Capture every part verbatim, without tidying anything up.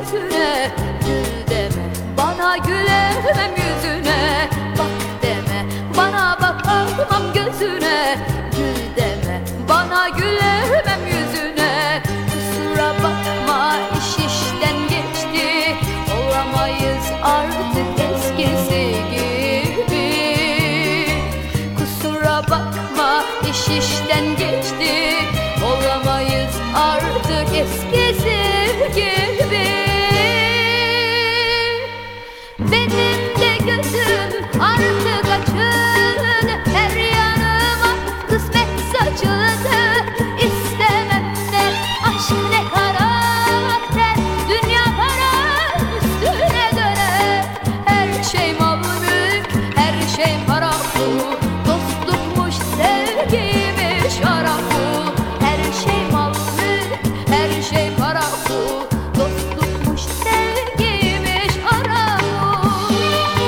gözüne. Gül deme bana, gülemem yüzüne. Bak deme bana, bakamam gözüne. Gül deme bana, gülemem yüzüne. Kusura bakma, iş işten geçti, olamayız artık eskisi gibi. Kusura bakma, iş işten geçti, olamayız artık eskisi gibi. Benim de gözüm artık açıldı, her yanıma kısmet saçıldı. İstemem de aşk ne karakter, dünya para üstüne döner. Her şey mal mülk, her şey para pul, dostlukmuş sevgiymiş şarap pul. Her şey mal mülk, her şey para pul, dostlukmuş sevgiymiş şarap pul.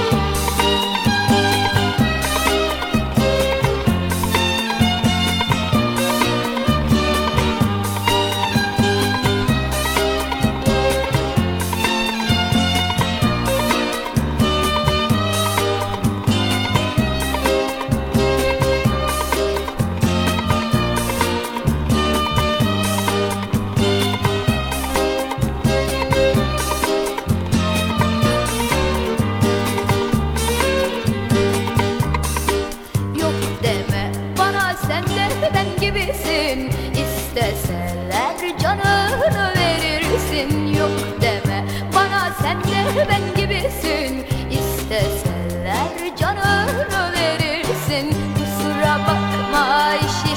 Sen de ben gibisin, isteseler canını verirsin. Yok deme bana, sen de ben gibisin, isteseler canını verirsin. Kusura bakma, iş